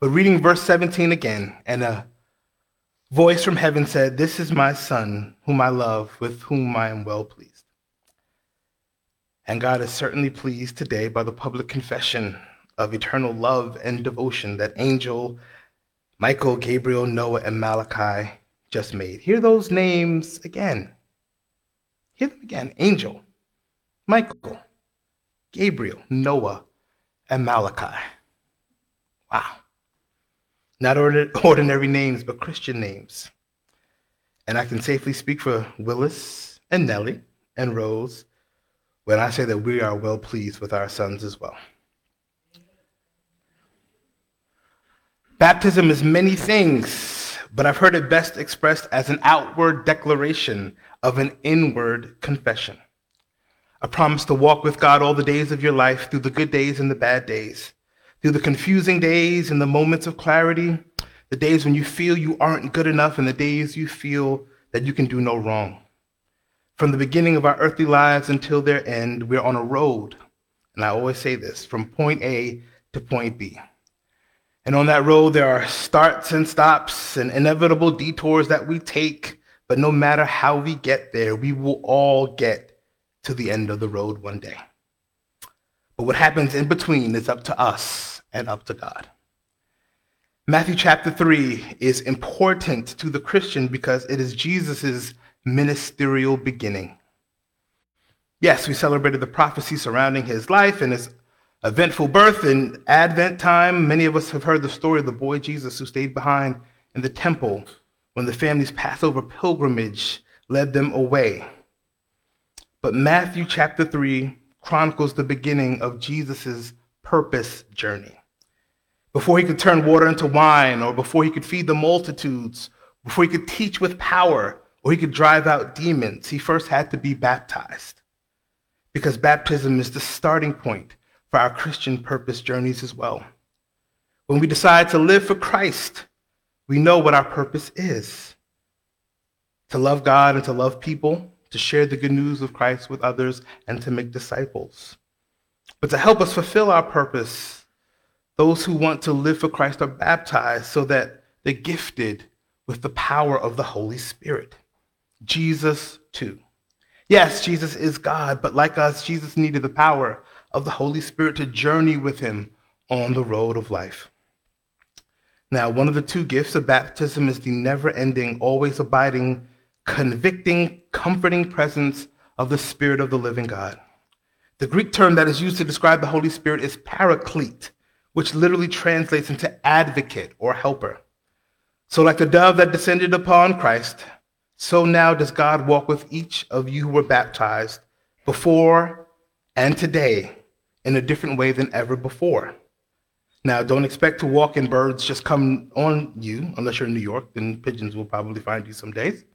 But reading verse 17 again, and a voice from heaven said, "This is my son, whom I love, with whom I am well pleased." And God is certainly pleased today by the public confession of eternal love and devotion that angel Michael, Gabriel, Noah, and Malachi just made. Hear those names again. Hear them again. Angel, Michael, Gabriel, Noah, and Malachi. Wow. Not ordinary names, but Christian names. And I can safely speak for Willis and Nellie and Rose when I say that we are well pleased with our sons as well. Baptism is many things, but I've heard it best expressed as an outward declaration of an inward confession. A promise to walk with God all the days of your life, through the good days and the bad days, through the confusing days and the moments of clarity, the days when you feel you aren't good enough, and the days you feel that you can do no wrong. From the beginning of our earthly lives until their end, we're on a road, and I always say this, from point A to point B. And on that road, there are starts and stops and inevitable detours that we take, but no matter how we get there, we will all get to the end of the road one day. But what happens in between is up to us and up to God. Matthew chapter 3 is important to the Christian because it is Jesus's ministerial beginning. Yes, we celebrated the prophecy surrounding his life and his eventful birth in Advent time. Many of us have heard the story of the boy Jesus who stayed behind in the temple when the family's Passover pilgrimage led them away. But Matthew chapter 3 chronicles the beginning of Jesus's purpose journey. Before he could turn water into wine, or before he could feed the multitudes, before he could teach with power, or he could drive out demons, he first had to be baptized. Because baptism is the starting point for our Christian purpose journeys as well. When we decide to live for Christ, we know what our purpose is: to love God and to love people, to share the good news of Christ with others, and to make disciples. But to help us fulfill our purpose, those who want to live for Christ are baptized so that they're gifted with the power of the Holy Spirit. Jesus too. Yes, Jesus is God, but like us, Jesus needed the power of the Holy Spirit to journey with him on the road of life. Now, one of the two gifts of baptism is the never-ending, always abiding, convicting, comforting presence of the Spirit of the living God. The Greek term that is used to describe the Holy Spirit is paraclete, which literally translates into advocate or helper. So like the dove that descended upon Christ, so now does God walk with each of you who were baptized before and today in a different way than ever before. Now, don't expect to walk and birds just come on you, unless you're in New York, then pigeons will probably find you some days.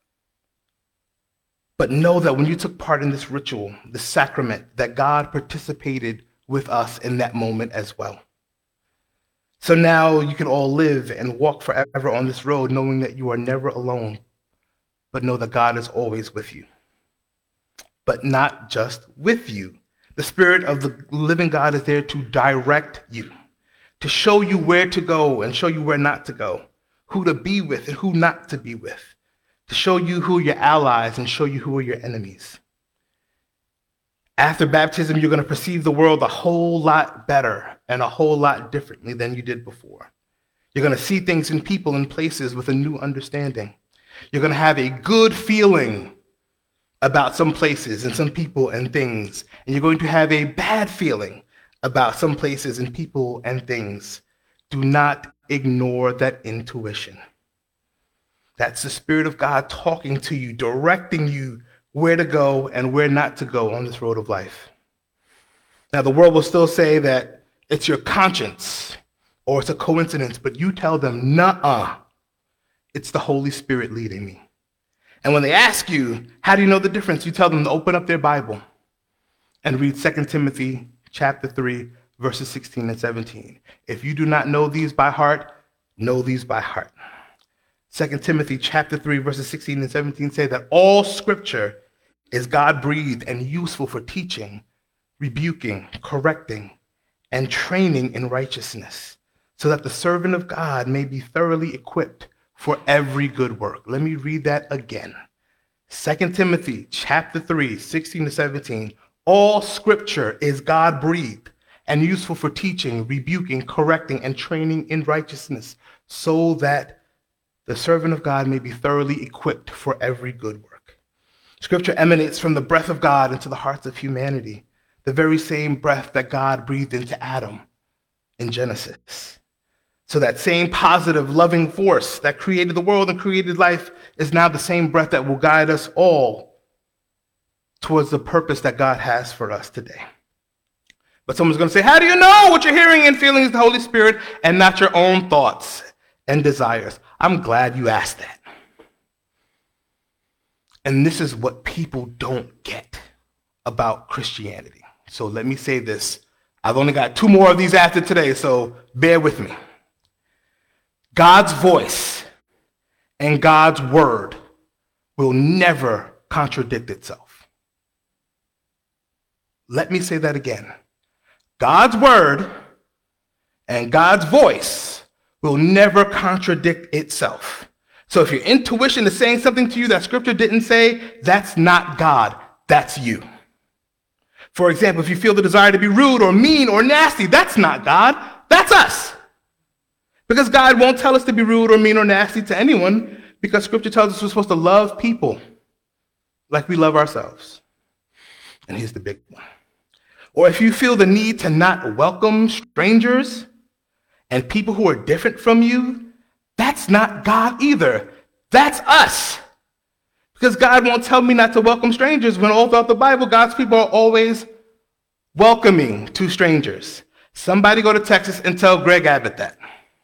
But know that when you took part in this ritual, the sacrament, that God participated with us in that moment as well. So now you can all live and walk forever on this road, knowing that you are never alone, but know that God is always with you. But not just with you. The Spirit of the living God is there to direct you, to show you where to go and show you where not to go, who to be with and who not to be with, to show you who are your allies and show you who are your enemies. After baptism, you're going to perceive the world a whole lot better and a whole lot differently than you did before. You're going to see things and people and places with a new understanding. You're going to have a good feeling about some places and some people and things, and you're going to have a bad feeling about some places and people and things. Do not ignore that intuition. That's the Spirit of God talking to you, directing you where to go and where not to go on this road of life. Now, the world will still say that it's your conscience or it's a coincidence, but you tell them, nuh-uh, it's the Holy Spirit leading me. And when they ask you, how do you know the difference? You tell them to open up their Bible and read 2 Timothy chapter 3, verses 16 and 17. If you do not know these by heart, know these by heart. 2 Timothy chapter 3, verses 16 and 17 say that all scripture is God-breathed and useful for teaching, rebuking, correcting, and training in righteousness, so that the servant of God may be thoroughly equipped for every good work. Let me read that again. 2 Timothy chapter 3, 16 to 17. All scripture is God-breathed and useful for teaching, rebuking, correcting, and training in righteousness, so that the servant of God may be thoroughly equipped for every good work. Scripture emanates from the breath of God into the hearts of humanity, the very same breath that God breathed into Adam in Genesis. So that same positive, loving force that created the world and created life is now the same breath that will guide us all towards the purpose that God has for us today. But someone's going to say, how do you know what you're hearing and feeling is the Holy Spirit and not your own thoughts and desires? I'm glad you asked that. And this is what people don't get about Christianity. So let me say this. I've only got 2 more of these after today, so bear with me. God's voice and God's word will never contradict itself. Let me say that again. God's word and God's voice will never contradict itself. So if your intuition is saying something to you that scripture didn't say, that's not God, that's you. For example, if you feel the desire to be rude or mean or nasty, that's not God, that's us. Because God won't tell us to be rude or mean or nasty to anyone, because scripture tells us we're supposed to love people like we love ourselves. And here's the big one. Or if you feel the need to not welcome strangers and people who are different from you, that's not God either. That's us. Because God won't tell me not to welcome strangers when all throughout the Bible, God's people are always welcoming to strangers. Somebody go to Texas and tell Greg Abbott that.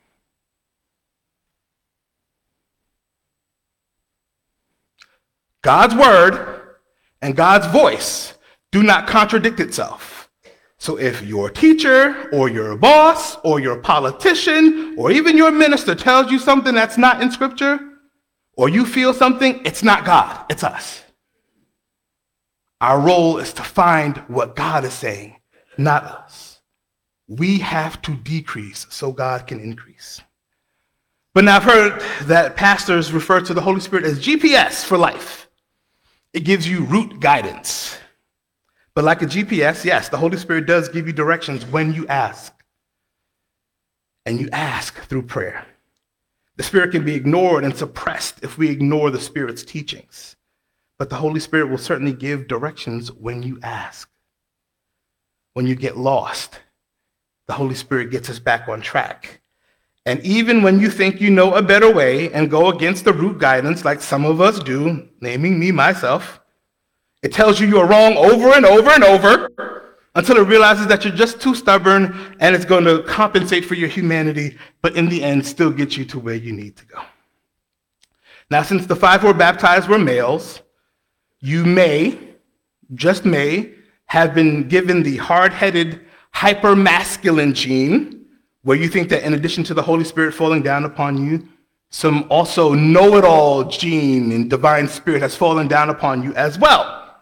God's word and God's voice do not contradict itself. So if your teacher or your boss or your politician or even your minister tells you something that's not in scripture, or you feel something, it's not God, it's us. Our role is to find what God is saying, not us. We have to decrease so God can increase. But now I've heard that pastors refer to the Holy Spirit as GPS for life. It gives you route guidance. But like a GPS, yes, the Holy Spirit does give you directions when you ask. And you ask through prayer. The Spirit can be ignored and suppressed if we ignore the Spirit's teachings. But the Holy Spirit will certainly give directions when you ask. When you get lost, the Holy Spirit gets us back on track. And even when you think you know a better way and go against the route guidance like some of us do, naming me myself, it tells you you're wrong over and over and over until it realizes that you're just too stubborn and it's going to compensate for your humanity, but in the end still get you to where you need to go. Now, since the 5 who were baptized were males, you may, just may, have been given the hard-headed, hyper-masculine gene, where you think that in addition to the Holy Spirit falling down upon you, some also know-it-all gene and divine spirit has fallen down upon you as well.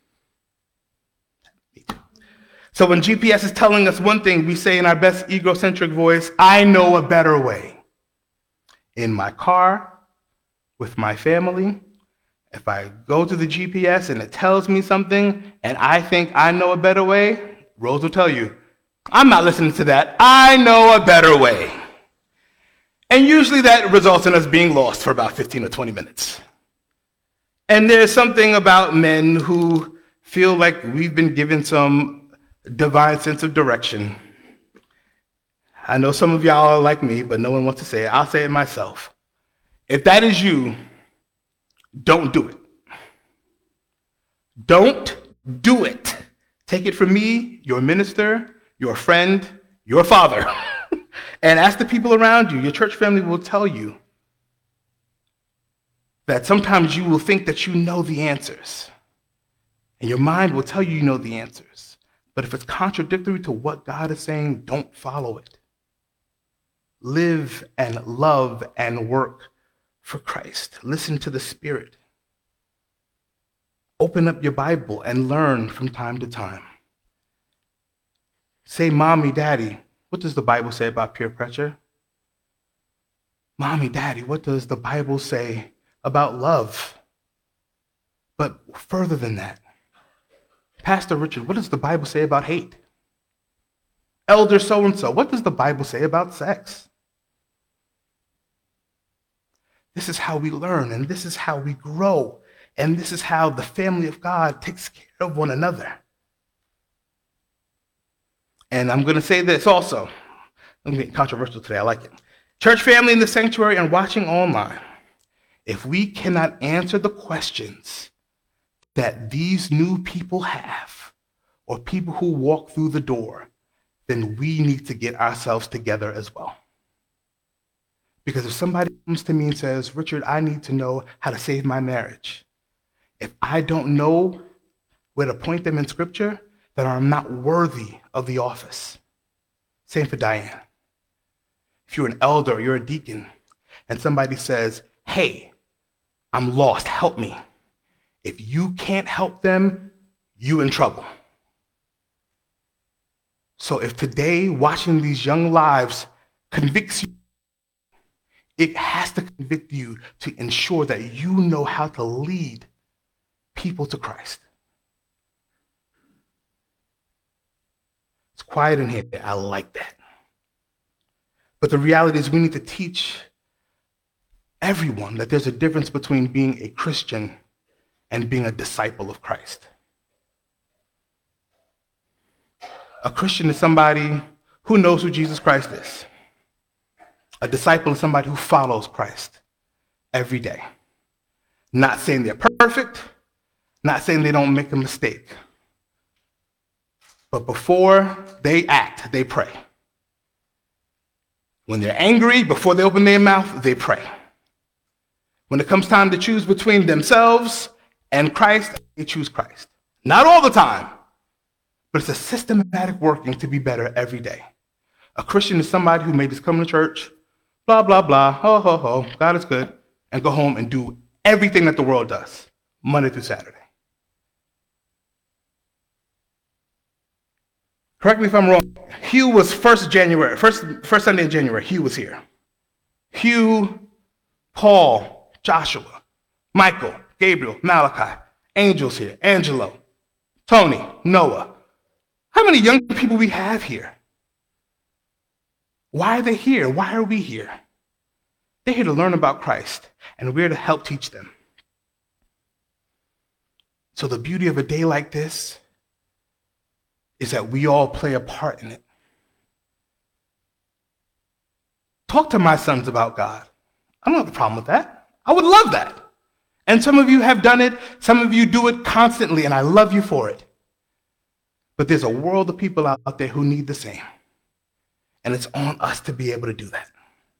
So when GPS is telling us one thing, we say in our best egocentric voice, I know a better way. In my car, with my family, if I go to the GPS and it tells me something and I think I know a better way, Rose will tell you, I'm not listening to that. I know a better way. And usually that results in us being lost for about 15 or 20 minutes. And there's something about men who feel like we've been given some divine sense of direction. I know some of y'all are like me, but no one wants to say it. I'll say it myself. If that is you, don't do it. Don't do it. Take it from me, your minister, your friend, your father, and ask the people around you. Your church family will tell you that sometimes you will think that you know the answers, and your mind will tell you you know the answers. But if it's contradictory to what God is saying, don't follow it. Live and love and work for Christ. Listen to the Spirit. Open up your Bible and learn from time to time. Say, Mommy, Daddy, what does the Bible say about peer pressure? Mommy, Daddy, what does the Bible say about love? But further than that, Pastor Richard, what does the Bible say about hate? Elder so-and-so, what does the Bible say about sex? This is how we learn, and this is how we grow, and this is how the family of God takes care of one another. And I'm going to say this also. I'm getting controversial today. I like it. Church family in the sanctuary and watching online, if we cannot answer the questions that these new people have, or people who walk through the door, then we need to get ourselves together as well. Because if somebody comes to me and says, Richard, I need to know how to save my marriage, if I don't know where to point them in Scripture, then I'm not worthy of the office. Same for Diane. If you're an elder, you're a deacon, and somebody says, hey, I'm lost, help me. If you can't help them, you're in trouble. So if today watching these young lives convicts you, it has to convict you to ensure that you know how to lead people to Christ. It's quiet in here. I like that. But the reality is we need to teach everyone that there's a difference between being a Christian and being a disciple of Christ. A Christian is somebody who knows who Jesus Christ is. A disciple is somebody who follows Christ every day. Not saying they're perfect, not saying they don't make a mistake. But before they act, they pray. When they're angry, before they open their mouth, they pray. When it comes time to choose between themselves and Christ, they choose Christ. Not all the time, but it's a systematic working to be better every day. A Christian is somebody who may just come to church, blah, blah, blah, ho, ho, ho, God is good, and go home and do everything that the world does, Monday through Saturday. Correct me if I'm wrong. Hugh was first Sunday in January. Hugh was here. Hugh, Paul, Joshua, Michael, Gabriel, Malachi, Angel's here, Angelo, Tony, Noah. How many young people we have here? Why are they here? Why are we here? They're here to learn about Christ, and we're to help teach them. So the beauty of a day like this is that we all play a part in it. Talk to my sons about God. I don't have a problem with that. I would love that. And some of you have done it. Some of you do it constantly, and I love you for it. But there's a world of people out there who need the same. And it's on us to be able to do that.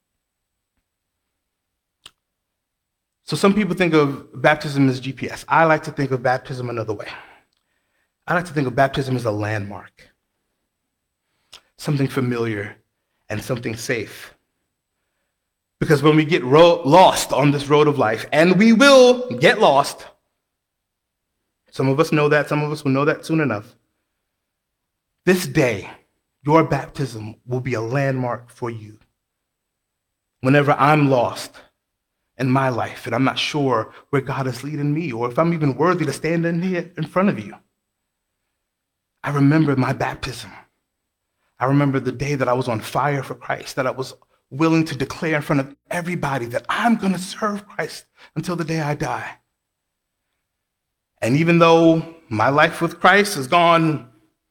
So some people think of baptism as GPS. I like to think of baptism another way. I like to think of baptism as a landmark, something familiar and something safe. Because when we get lost on this road of life, and we will get lost, some of us know that, some of us will know that soon enough, this day, your baptism will be a landmark for you. Whenever I'm lost in my life and I'm not sure where God is leading me or if I'm even worthy to stand in here in front of you, I remember my baptism. I remember the day that I was on fire for Christ, that I was willing to declare in front of everybody that I'm going to serve Christ until the day I die. And even though my life with Christ has gone,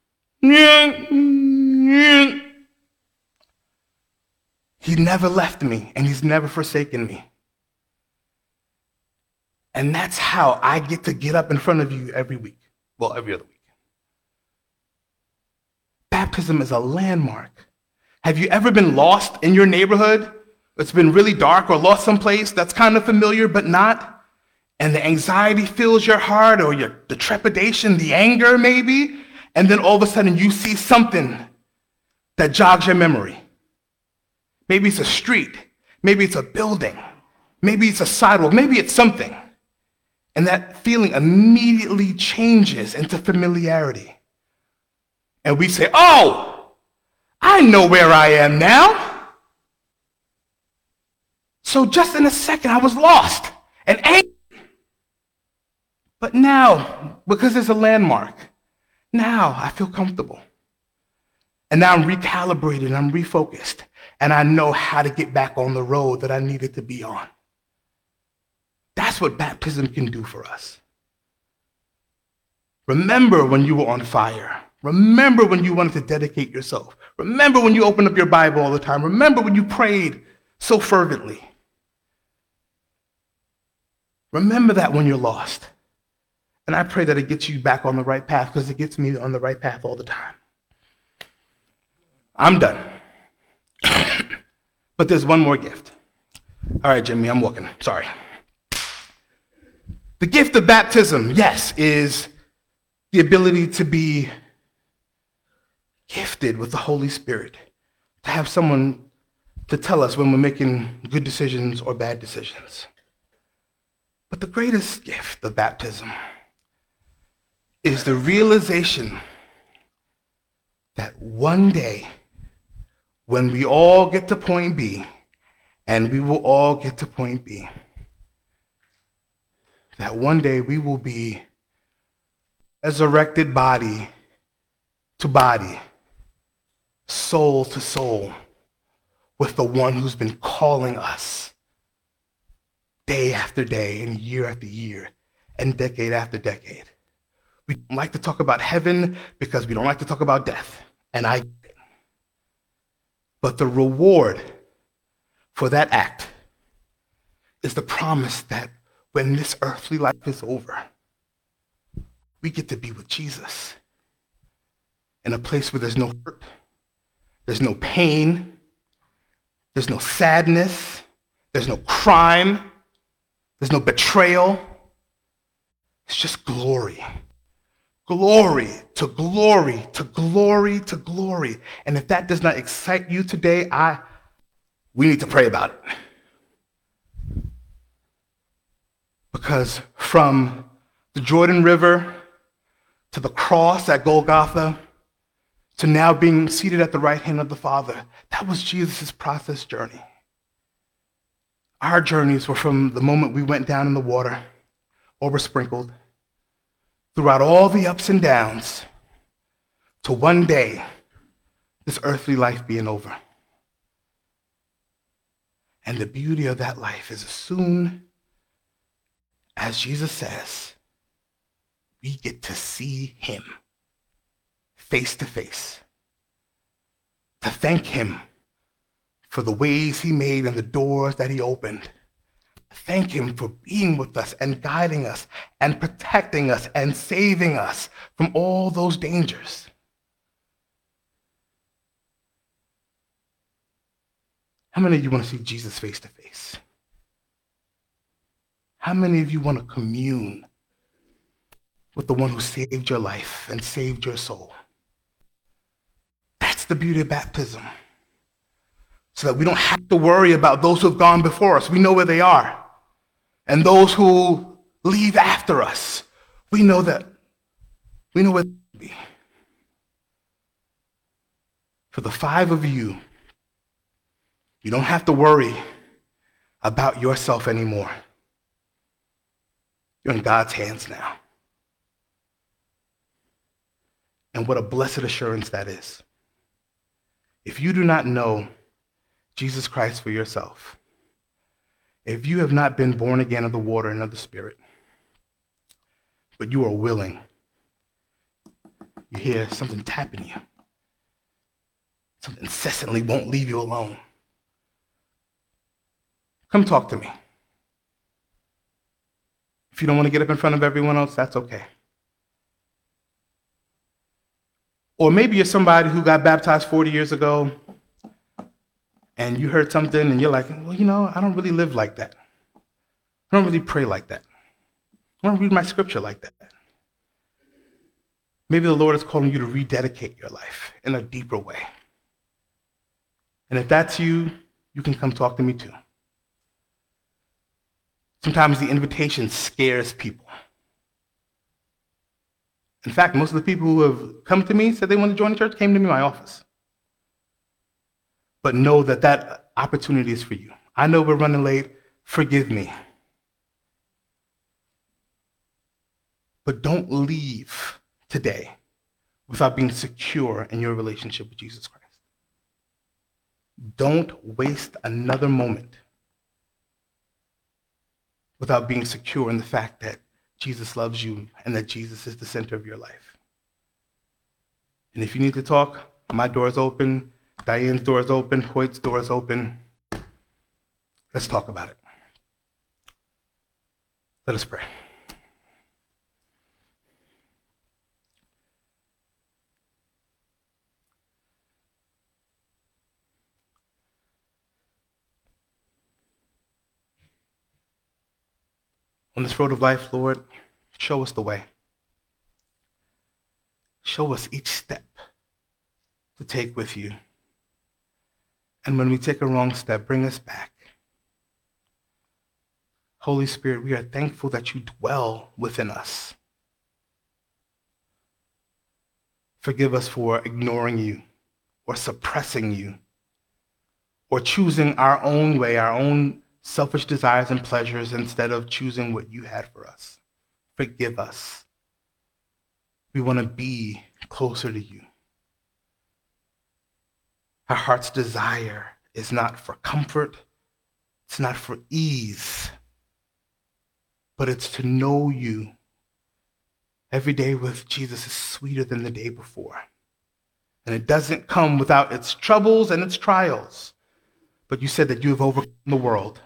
He never left me and He's never forsaken me. And that's how I get up in front of you every week. Well, every other week. Baptism is a landmark. Have you ever been lost in your neighborhood? It's been really dark, or lost someplace that's kind of familiar but not? And the anxiety fills your heart, or the trepidation, the anger maybe, and then all of a sudden you see something that jogs your memory. Maybe it's a street, maybe it's a building, maybe it's a sidewalk, maybe it's something. And that feeling immediately changes into familiarity. And we say, oh, I know where I am now. So just in a second, I was lost and angry. But now, because there's a landmark, now I feel comfortable. And now I'm recalibrated, I'm refocused, and I know how to get back on the road that I needed to be on. That's what baptism can do for us. Remember when you were on fire. Remember when you wanted to dedicate yourself. Remember when you opened up your Bible all the time. Remember when you prayed so fervently. Remember that when you're lost. And I pray that it gets you back on the right path, because it gets me on the right path all the time. I'm done. But there's one more gift. All right, Jimmy, I'm walking. Sorry. The gift of baptism, yes, is the ability to be gifted with the Holy Spirit, to have someone to tell us when we're making good decisions or bad decisions. But the greatest gift of baptism is the realization that one day, when we all get to point B, and we will all get to point B, that one day we will be resurrected body to body, soul to soul, with the one who's been calling us day after day and year after year and decade after decade. We don't like to talk about heaven because we don't like to talk about death. And I get it. But the reward for that act is the promise that when this earthly life is over, we get to be with Jesus in a place where there's no hurt, there's no pain, there's no sadness, there's no crime, there's no betrayal. It's just glory. Glory to glory to glory to glory. And if that does not excite you today, we need to pray about it. Because from the Jordan River to the cross at Golgotha to now being seated at the right hand of the Father, that was Jesus' process journey. Our journeys were from the moment we went down in the water or were sprinkled, throughout all the ups and downs, to one day, this earthly life being over. And the beauty of that life is as soon as Jesus says, we get to see him face to face, to thank him for the ways he made and the doors that he opened. Thank him for being with us and guiding us and protecting us and saving us from all those dangers. How many of you want to see Jesus face to face? How many of you want to commune with the one who saved your life and saved your soul? That's the beauty of baptism. So that we don't have to worry about those who have gone before us. We know where they are. And those who leave after us, we know where they'll be. For the 5 of you, you don't have to worry about yourself anymore. You're in God's hands now. And what a blessed assurance that is. If you do not know Jesus Christ for yourself, if you have not been born again of the water and of the Spirit, but you are willing, you hear something tapping you, something incessantly won't leave you alone, come talk to me. If you don't want to get up in front of everyone else, that's okay. Or maybe you're somebody who got baptized 40 years ago, and you heard something and you're like, well, I don't really live like that. I don't really pray like that. I don't read my scripture like that. Maybe the Lord is calling you to rededicate your life in a deeper way. And if that's you, you can come talk to me too. Sometimes the invitation scares people. In fact, most of the people who have come to me, said they want to join the church, came to me in my office. But know that opportunity is for you. I know we're running late. Forgive me. But don't leave today without being secure in your relationship with Jesus Christ. Don't waste another moment without being secure in the fact that Jesus loves you and that Jesus is the center of your life. And if you need to talk, my door is open, Diane's door is open, Hoyt's door is open. Let's talk about it. Let us pray. On this road of life, Lord, show us the way. Show us each step to take with you. And when we take a wrong step, bring us back. Holy Spirit, we are thankful that you dwell within us. Forgive us for ignoring you or suppressing you or choosing our own way, our own selfish desires and pleasures instead of choosing what you had for us. Forgive us. We want to be closer to you. Our heart's desire is not for comfort, it's not for ease, but it's to know you. Every day with Jesus is sweeter than the day before. And it doesn't come without its troubles and its trials. But you said that you have overcome the world.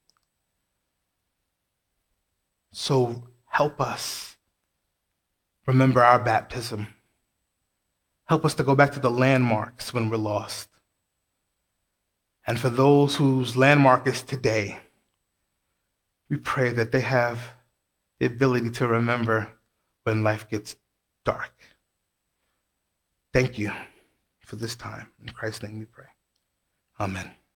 So help us remember our baptism. Help us to go back to the landmarks when we're lost. And for those whose landmark is today, we pray that they have the ability to remember when life gets dark. Thank you for this time. In Christ's name we pray. Amen.